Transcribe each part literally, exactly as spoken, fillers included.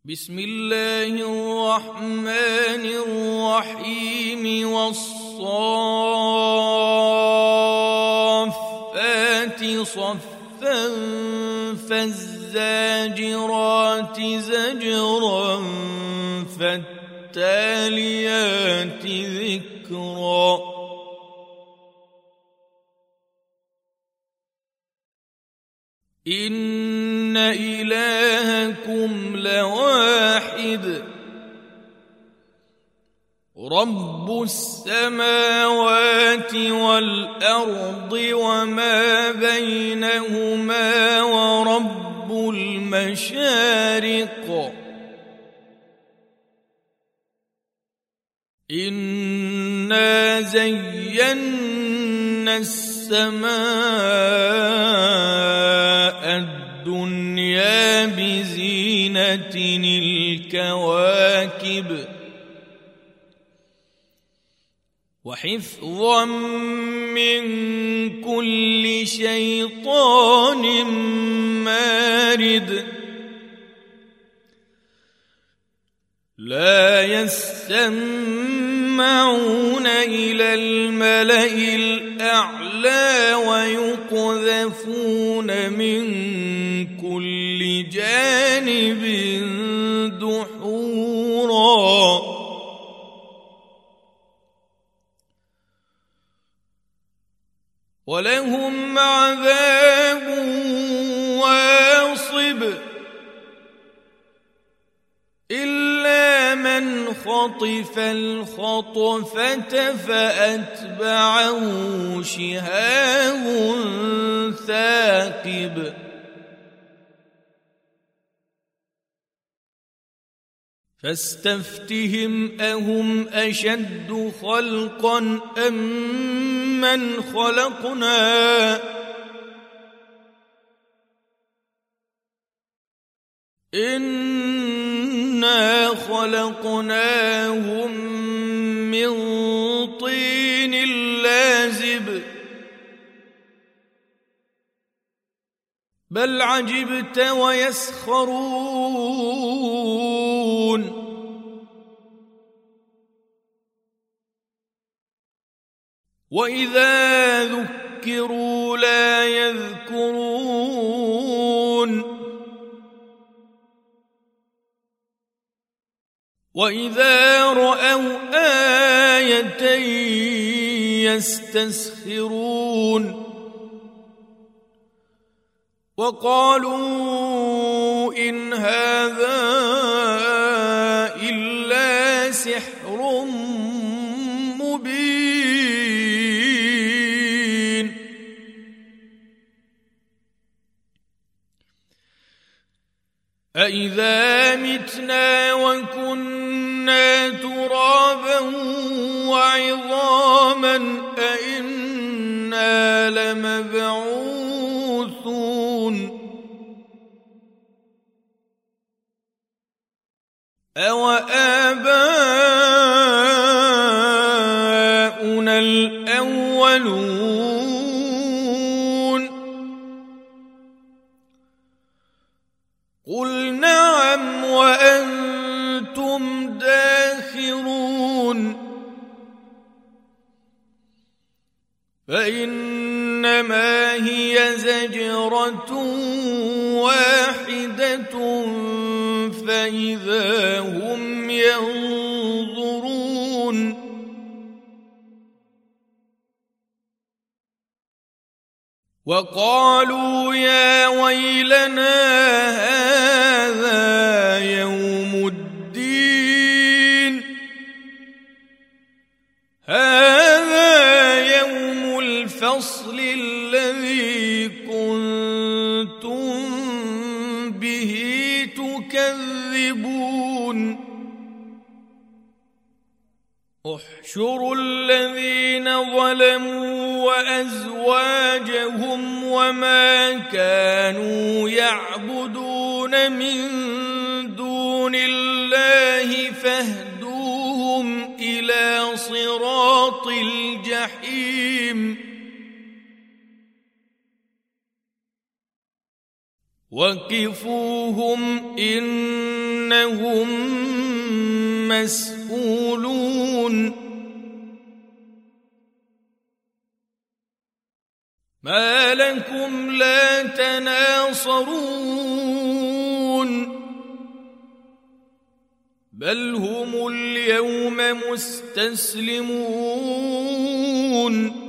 بسم الله الرحمن الرحيم والصافات صفا فالزاجرات زجرا فالتاليات ذكرا إن إلهكم لواحد رب السماوات والأرض وما بينهما ورب المشارق إنا زينا السماء الدنيا بزينة الكواكب وحفظا من كل شيطان مارد لا يستمعون إلى الملأ الأعلى ويقذفون من كل جانب دحورا ولهم عذاب واصب إلا من خطف الخطفة فأتبعه شهاب ثاقب فاستفتهم أهم أشد خلقا أم من خلقنا إنا خلقناهم من طين لازب بل عجبت ويسخرون وإذا ذكروا لا يذكرون وإذا رأوا آية يستسخرون وقالوا إن هذا إلا سحر مبين أإذا متنا وكنا ترابا وعظاما أإنا لمبعوثون أوآباؤنا الأولون قل نعم وأنتم داخرون فإنما هي زجرة واحدة فإذا هم ينظرون وقالوا يا ويلنا هذا يوم الدين هذا يوم الفصل الذي كنتم به تكذبون احشروا الذين ظلموا وأزواجهم وما كانوا يعبدون من دون الله فاهدوهم إلى صراط الجحيم وقفوهم إن إنهم مسؤولون ما لكم لا تناصرون بل هم اليوم مستسلمون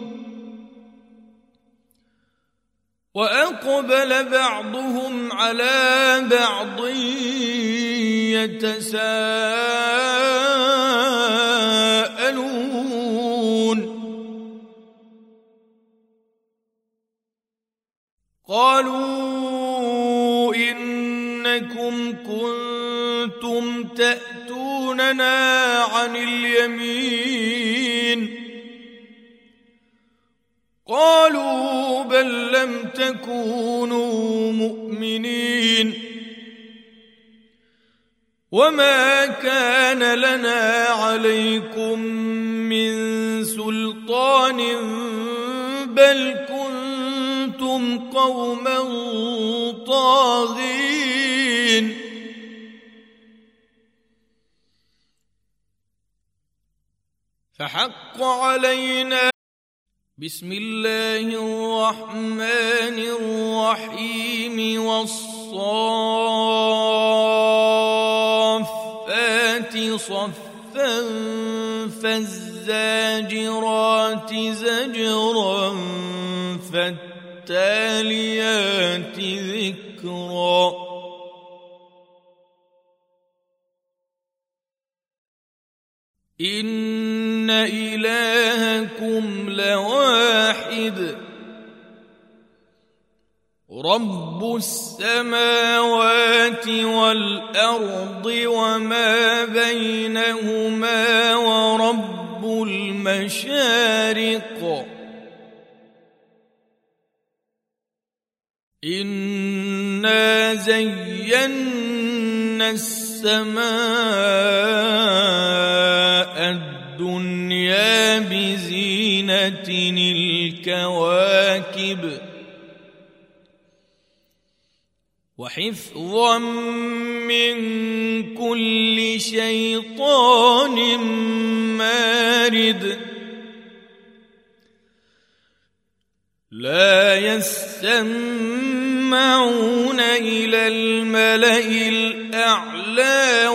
وأقبل بعضهم على بعض يتساءلون قالوا إنكم كنتم تأتوننا عن اليمين قالوا بل لم تكونوا مؤمنين وما كان لنا عليكم من سلطان بل كنتم قوما طاغين فحق علينا بسم الله الرحمن الرحيم والصافات صفا فالزاجرات زجرا فالتاليات ذكرا إن إلهكم لواحد رب السماوات والأرض وما بينهما ورب المشارق إنا زينا السماء الدنيا بزينة الكواكب وحفظا من كل شيطان مارد لا يستمعون إلى الملأ الأعلى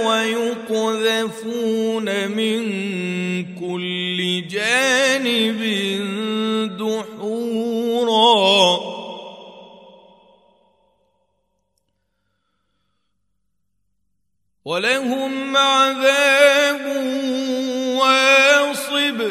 ويقذفون من كل جانب دحورا ولهم عذاب واصب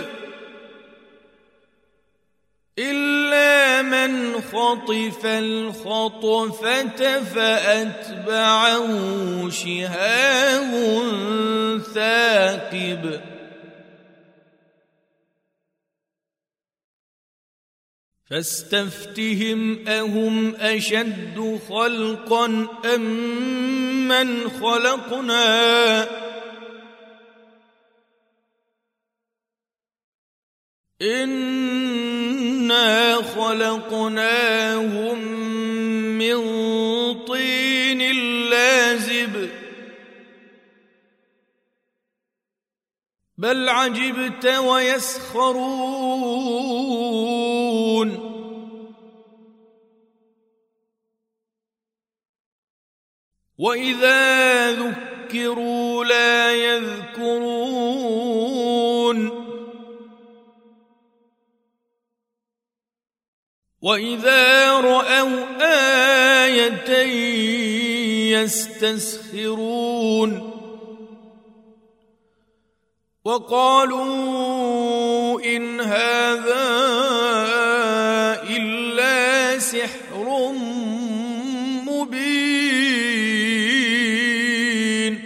إلا من خطف الخطفة فأتبعه شهاب ثاقب فاستفتهم أهم أشد خلقا أم من خلقنا إنا خلقناهم من طين لازب بل عجبت ويسخرون وإذا ذكروا لا يذكرون وإذا رأوا آية يستسخرون وقالوا إن هذا إلا سحر مبين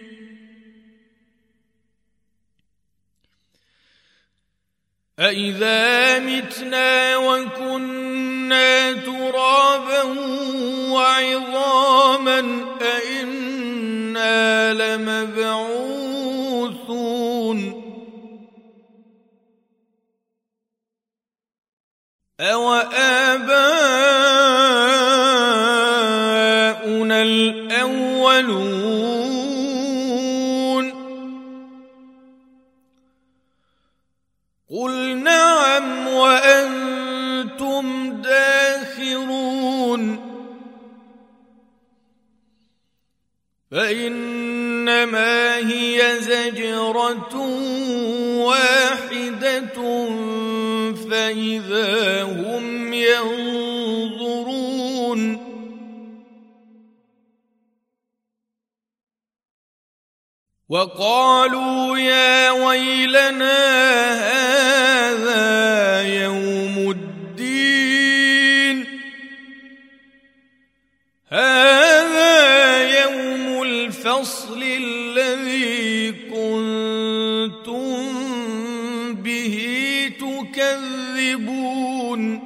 أإذا متنا وكنا ترابا وعظاما أإنا لمبعوثون أوآباؤنا الأولون فإنما هي زجرة واحدة فإذا هم ينظرون وقالوا يا ويلنا هذا يوم الدين هذا يوم الفصل الذي كنتم به تكذبون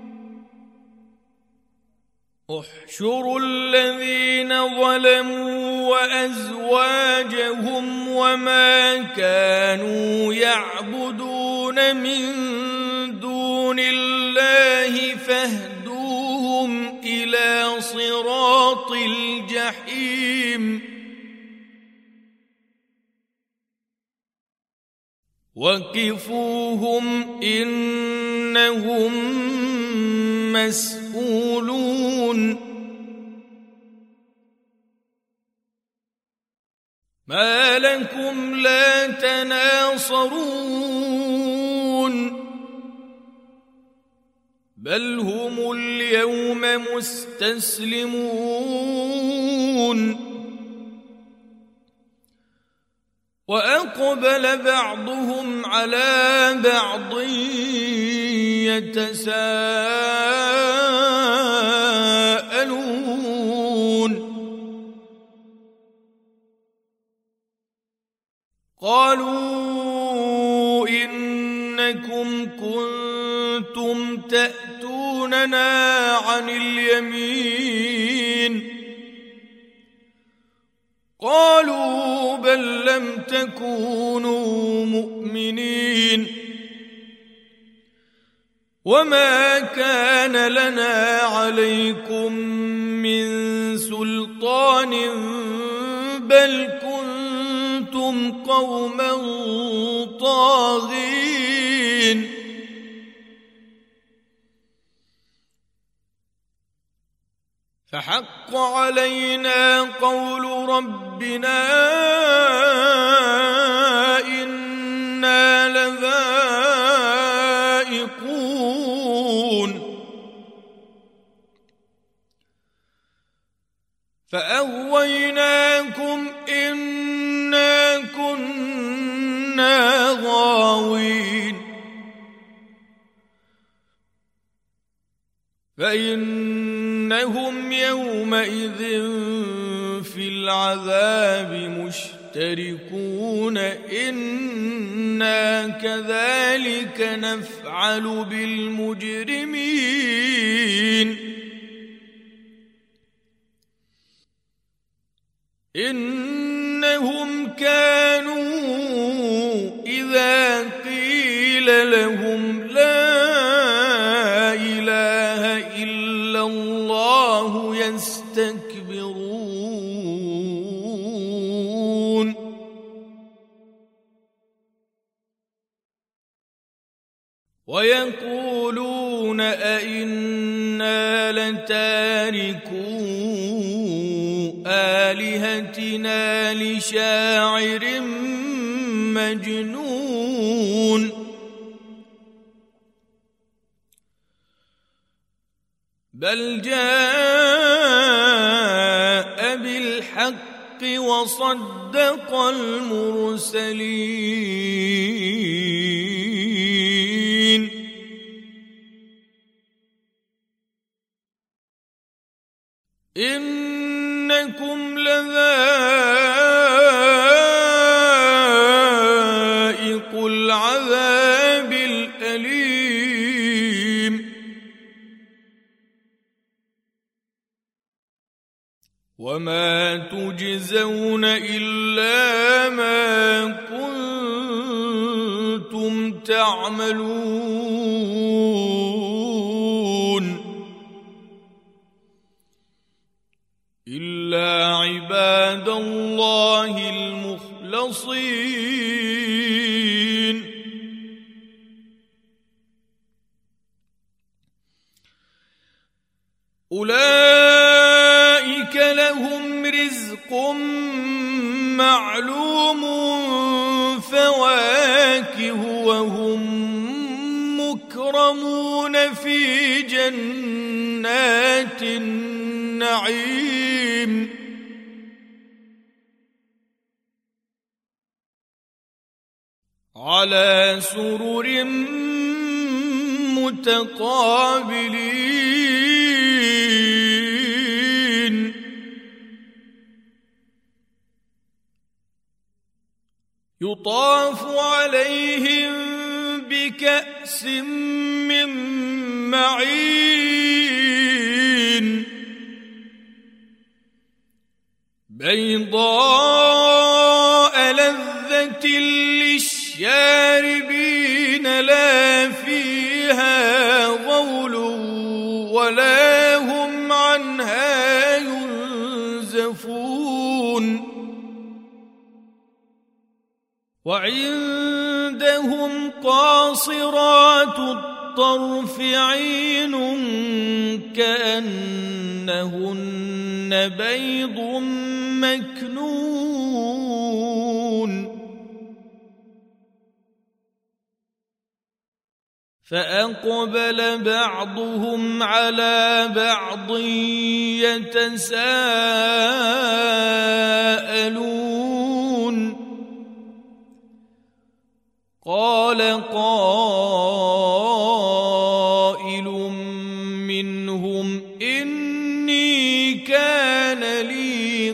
احشروا الذين ظلموا وأزواجهم وما كانوا يعبدون من دون الله فاهدوهم إلى صراط الجحيم وقفوهم إنهم مسؤولون ما لكم لا تناصرون بل هم اليوم مستسلمون وأقبل بعضهم على بعض يتساءلون قالوا إنكم كنتم تأتوننا عن اليمين قالوا بل لم تكونوا مؤمنين وما كان لنا عليكم من سلطان بل كنتم قوما طاغين فحق علينا قول ربنا إنا لذائقون فأغويناكم إنا كنا غاوين فإنهم يومئذ في العذاب مشتركون إنا كذلك نفعل بالمجرمين إنهم كانوا إذا قيل لهم لا إله إلا الله يستكبرون ويقولون أئنا لتاركو آلهتنا لشاعر مجنون بل جاء بالحق وصدق المرسلين إنكم لذائق العذاب الأليم وما تجزون إلا ما كنتم تعملون إلا عباد الله المخلصين أولئك لهم رزق معلوم فواكه وهم مكرمون في جنات النعيم على سرر متقابلين يطاف عليهم بكأس من معين بيضاء لذة للشاربين لا فيها غول ولا هم عنها ينزفون وعندهم قاصرات الطرف عين كأنهن بيض مكنون فأقبل بعضهم على بعض يتساءلون قال قائل منهم إني كان لي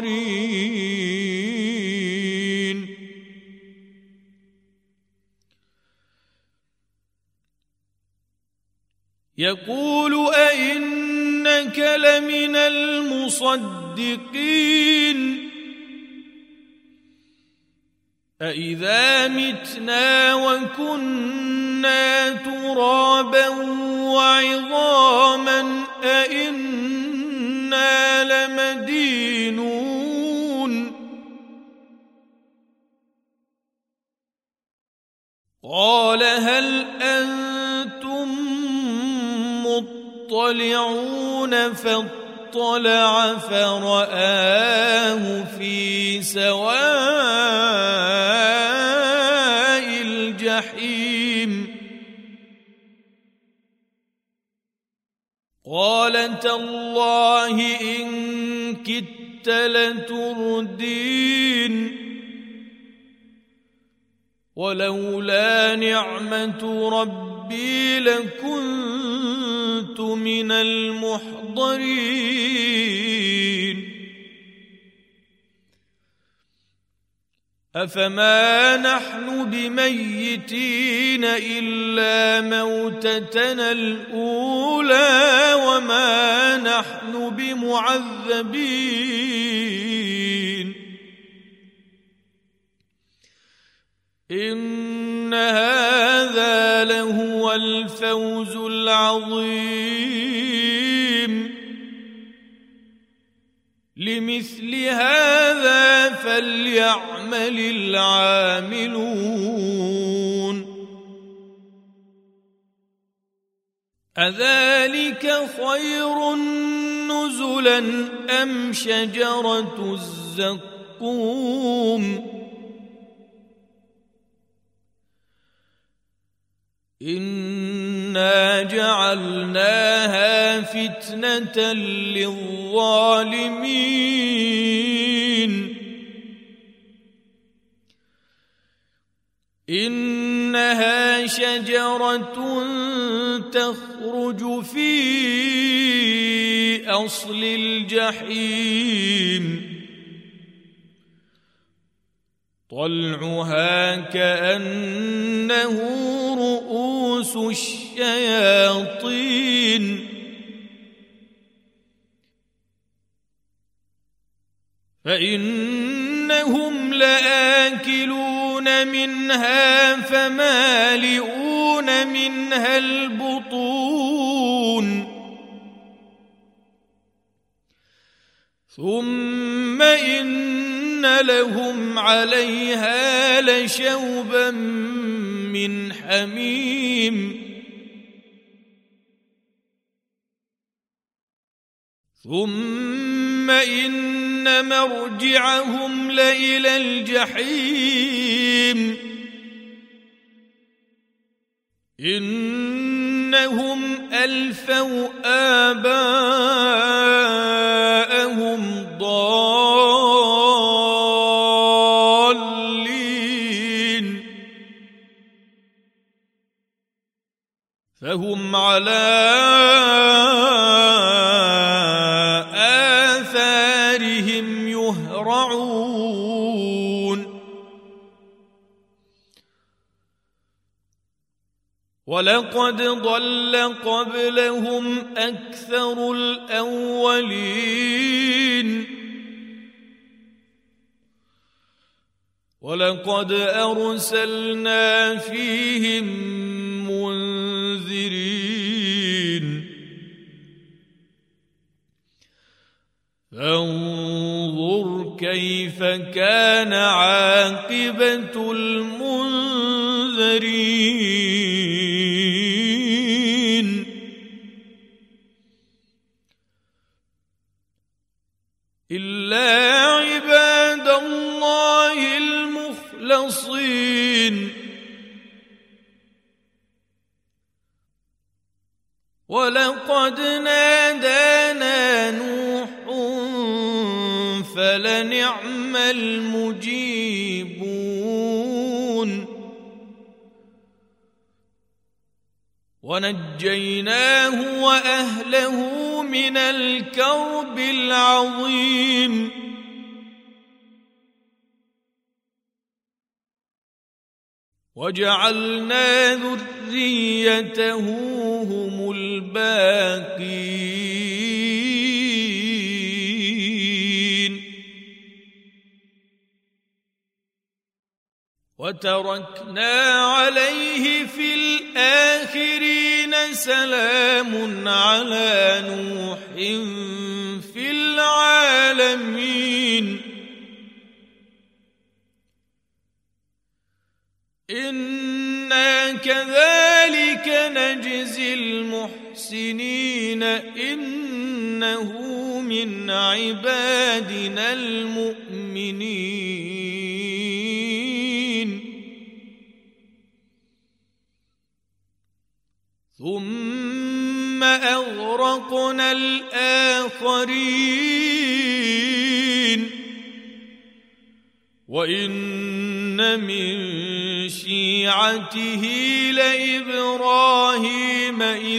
قرين يقول أئنك لمن المصدقين أإذا متنا وكنا ترابا وعظاما أإنا لمدينون قال هل أنتم مطلعون فاطلع فرآه في سواء الجحيم قال تالله إن كدت لتردين ولولا نعمة ربي لكنت من المحضرين أفما نحن بميتين إلا موتتنا الأولى وما نحن بمعذبين إن هذا لهو الفوز العظيم لمثل هذا فليعمل العاملون أذلك خير نزلا أم شجرة الزقوم إنا جعلناها فتنة للظالمين إنها شجرة تخرج في أصل الجحيم طلعها كأنه رؤوس الشياطين فإنهم لآكلون منها فمالئون منها البطون ثم إن لهم عليها لشوبا من حميم ثم إن إن مرجعهم لإلى الجحيم إنهم ألفوا آباءهم ضالين فهم على آثارهم يهرعون ولقد ضل قبلهم أكثر الأولين ولقد أرسلنا فيهم منذرين فانظر كيف كان عاقبة المنذرين إلا عباد الله المخلصين ولقد نادانا نوح فلنعم المجيبون ونجيناه وأهله من الكرب العظيم وجعلنا ذريته هم الباقين وتركنا عليه في الآخرين سلام على نوح في العالمين إنا كذلك نجزي المحسنين إنه من عبادنا المؤمنين ثم أغرقنا الآخرين وإن من شيعته لإبراهيم إذ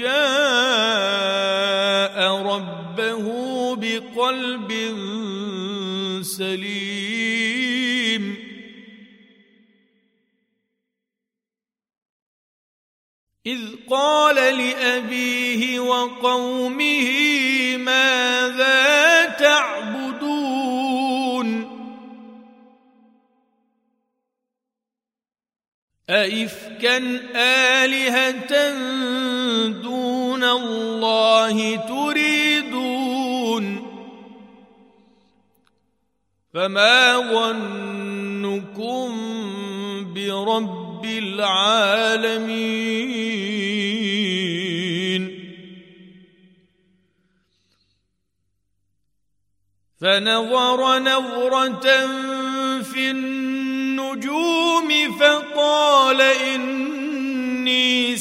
جاء ربه بقلب سليم إذ قال لأبيه وقومه ماذا تعبدون أئفكا آلهة دون الله تريدون فما ظنكم برب العالمين فنظر نظرة في النجوم فقال إني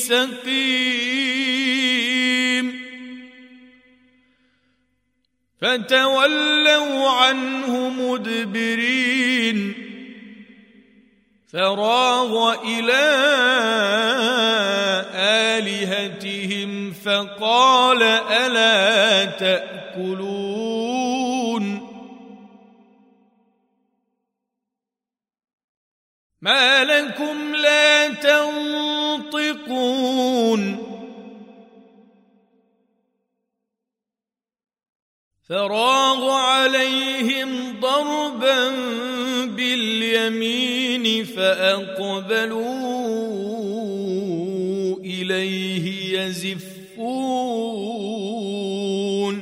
سقيم فتولوا عنه مدبرين فراغ إلى آلهتهم فقال ألا تأكلون ما لكم لا تنطقون فراغ عليهم ضربا باليمين فأقبلوا إليه يزفون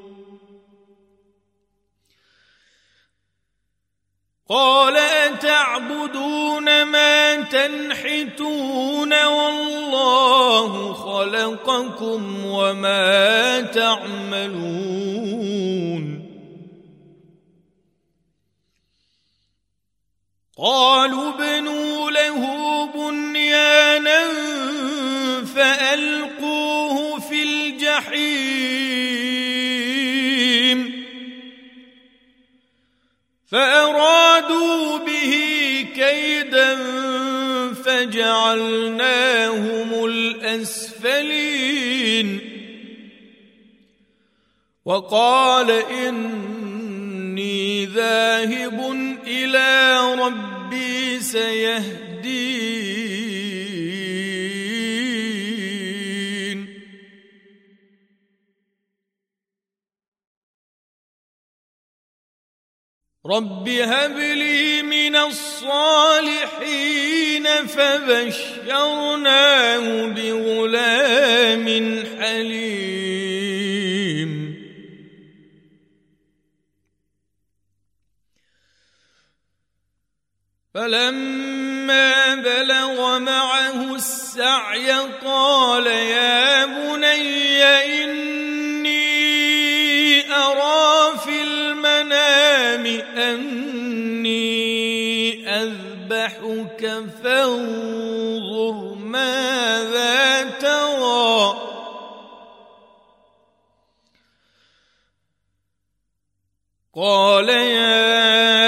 قال أتعبدون ما تنحتون والله خلقكم وما تعملون قالوا ابنوا له بنيانا فألقوه في الجحيم فأرادوا به كيدا فجعلناهم الأسفلين وقال إني ذاهب إلى ربي سيهدين رب هب لي من الصالحين فبشرناه بغلام حليم فلما بلغ معه السعي قال يا بني إني أرى في المنام أني أذبحك فانظر ماذا ترى قال يا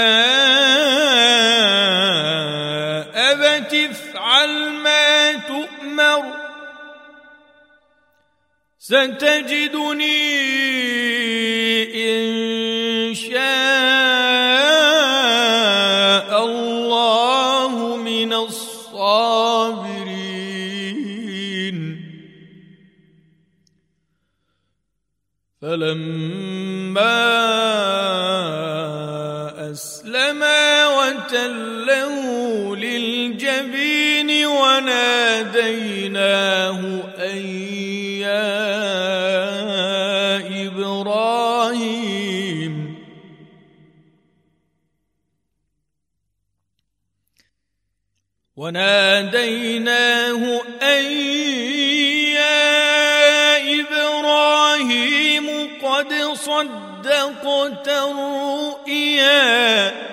أبت افعل ما تؤمر ستجدني إن شاء الله من الصابرين فلما أسلما وتله للجبين وناديناه أن يا إبراهيم وناديناه أن يا إبراهيم قد صدقت الرؤيا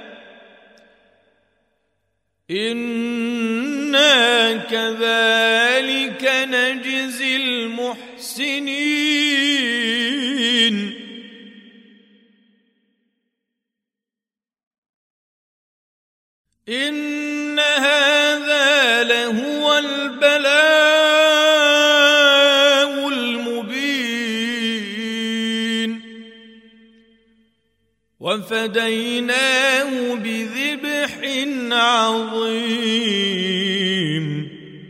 إنا كذلك نجزي المحسنين إن هذا لهو البلاء المبين وفديناه بذبح عظيم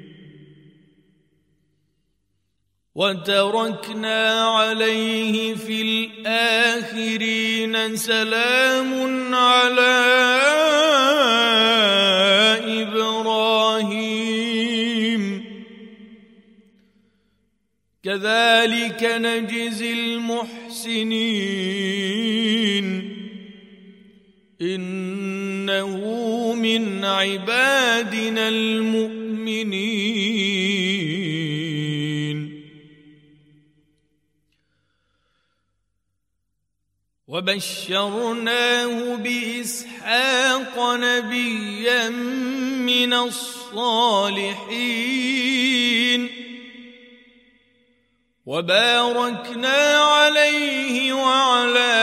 وتركنا عليه في الآخرين سلام على إبراهيم كذلك نجزي المحسنين إنه من عبادنا المؤمنين وبشرناه بإسحاق نبيا من الصالحين وباركنا عليه وعلى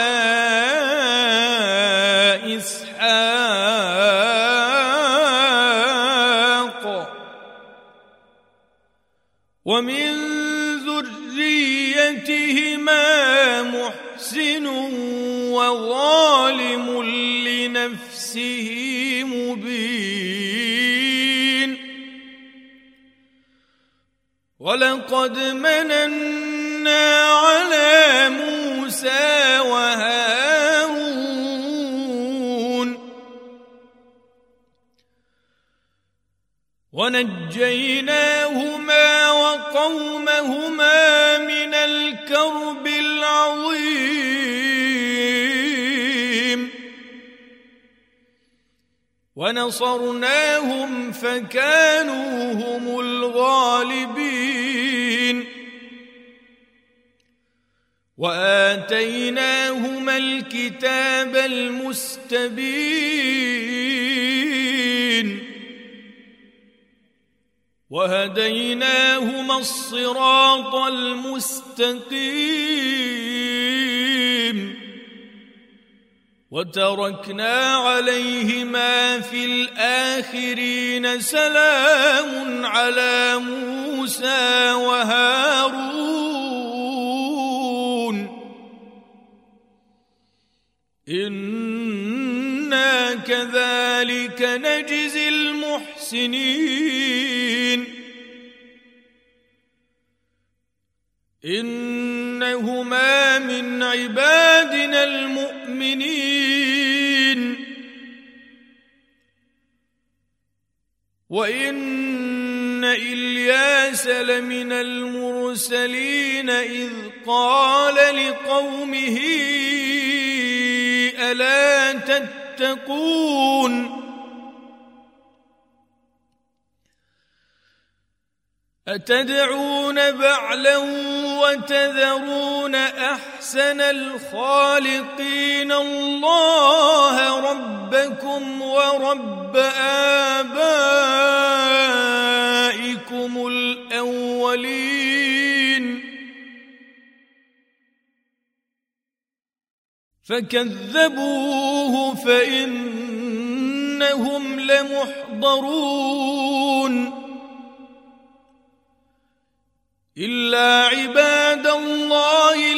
إسحاق ومن ذريتهما محسن وظالم لنفسه مبين ولقد مننا على موسى وهارون ونجيناهما وقومهما من الكرب العظيم ونصرناهم فكانوا هم الغالبين وآتيناهما الكتاب المستبين وهديناهما الصراط المستقيم وتركنا عليهما في الآخرين سلام على موسى وهارون إنا كذلك نجزي المحسنين إنهما من عبادنا المؤمنين وإن إلياس لمن المرسلين إذ قال لقومه ألا تتقون أتدعون بعلا وتذرون أحسن الخالقين الله ربكم ورب آبائكم الأولين فكذبوه فإنهم لمحضرون إلا عباد الله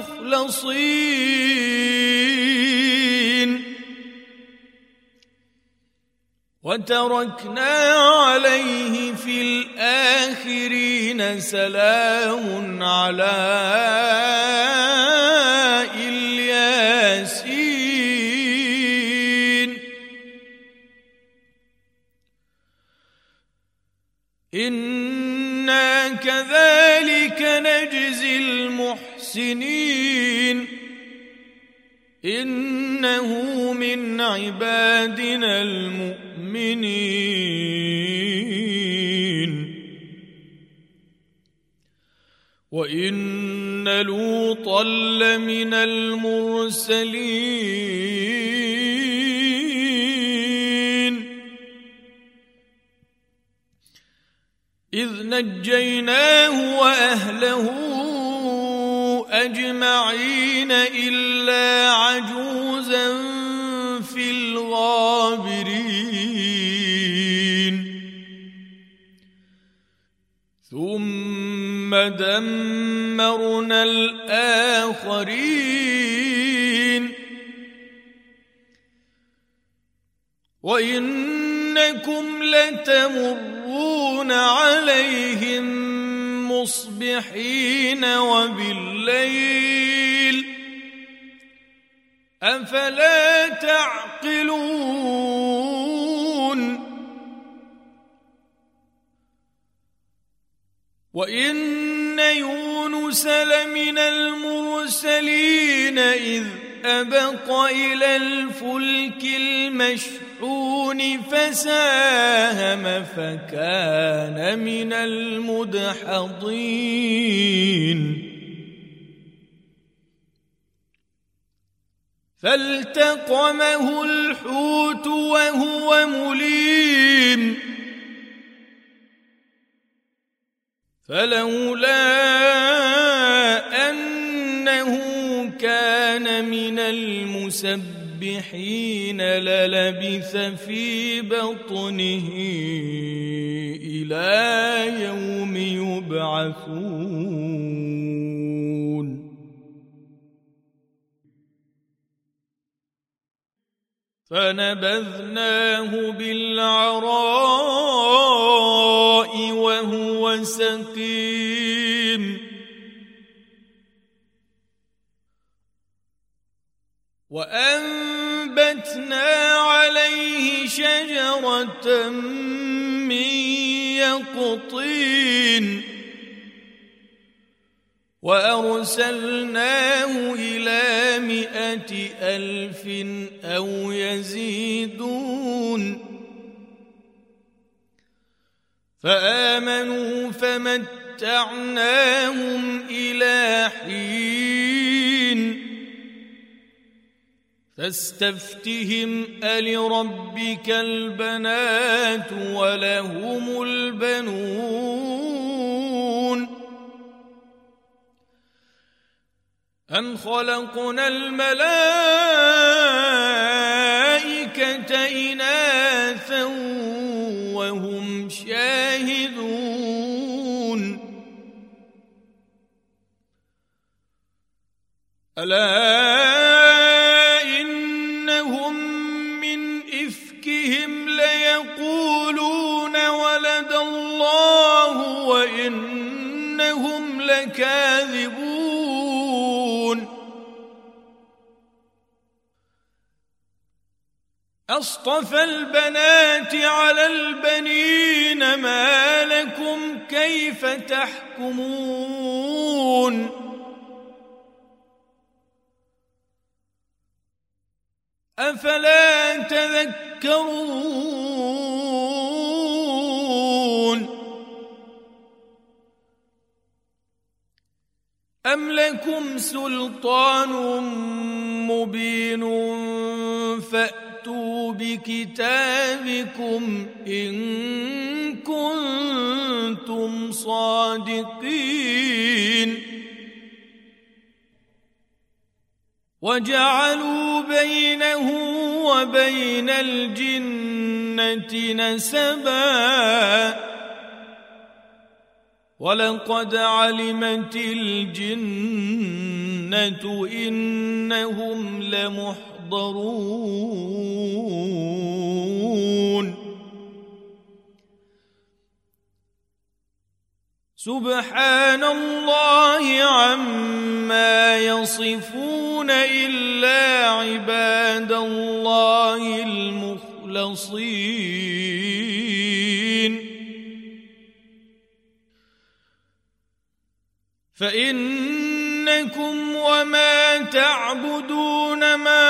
المخلصين وتركنا عليه في الآخرين سلام على الياسين إنا كذلك نجزي المحسنين إنه من عبادنا المؤمنين وإن لوطا لمن المرسلين إذ نجيناه وأهله أجمعين إلا عجوزا في الغابرين ثم دمرنا الآخرين وإنكم لتمرون عليهم مصبحين وبالليل أفلا تعقلون وإن يونس لمن المرسلين إذ أبق إلى الفلك المشحون فساهم فكان من المدحضين فالتقمه الحوت وهو مليم فلولا أنه كان من المسبحين للبث في بطنه إلى يوم يبعثون فنبذناه بالعراء وهو سقيم وأنبتنا عليه شجرة من يقطين وأرسلناه إلى مائة ألف أو يزيدون فآمنوا فمتعناهم إلى حين فاستفتهم ألربك البنات ولهم البنون أم خلقنا الملائكة إناثا وهم شاهدون ألا إنهم من إفكهم ليقولون ولد الله وإنهم لكاذبون أصطفى البنات على البنين ما لكم كيف تحكمون أفلا تذكرون أم لكم سلطان مبين فأتوا بكتابكم إن كنتم صادقين وجعلوا بينه وبين الجنة نسبا ولقد علمت الجنة إنهم لمحضرون سبحان الله عما يصفون إلا عباد الله المخلصين فإنكم وما تعبدون ما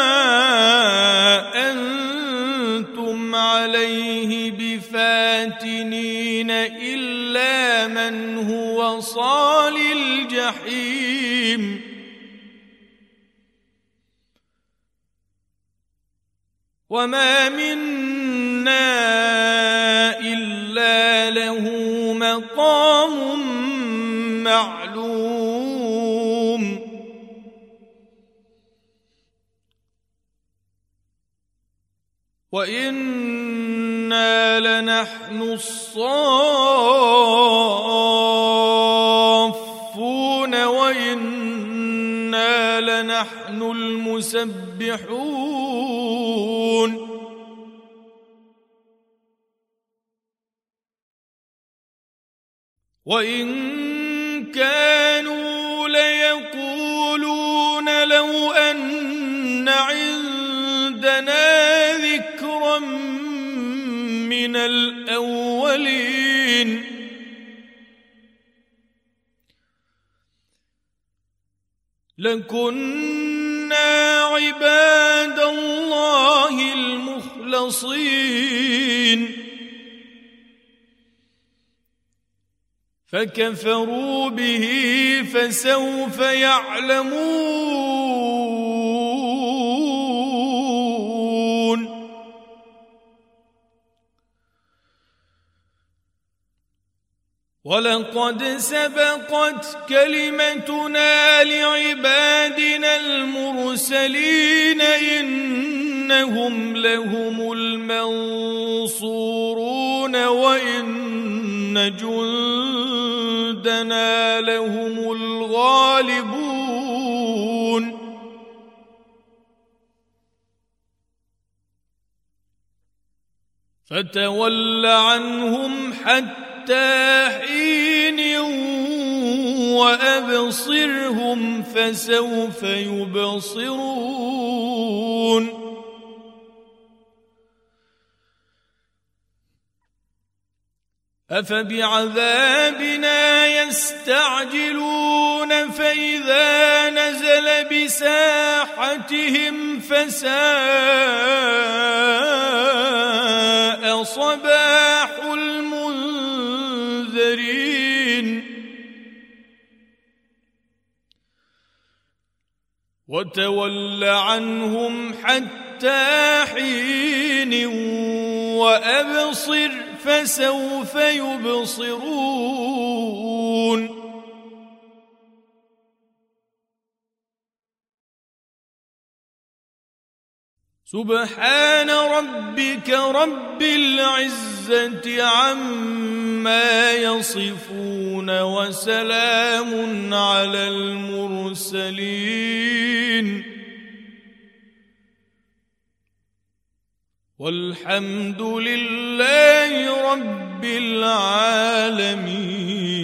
أنتم عليه بفاتنين إلا من هو صال الجحيم وما منا إلا له مقام معلوم وإنا لنحن الصافون وإنا لنحن المسبحون وإن كانوا ليقولون لو أن عندنا ذكرا من الأولين لكنا عباد الله المخلصين فكفروا به فسوف يعلمون ولقد سبقت كلمتنا لعبادنا المرسلين إنهم لهم المنصورون وإن جندنا لهم الغالبون فتول عنهم حتى حين وأبصرهم فسوف يبصرون أفبعذابنا يستعجلون فإذا نزل بساحتهم فساء صباح المنذرين وتول عنهم حتى حين وأبصر فسوف يبصرون سبحان ربك رب العزة عما يصفون وسلام على المرسلين والحمد لله رب العالمين.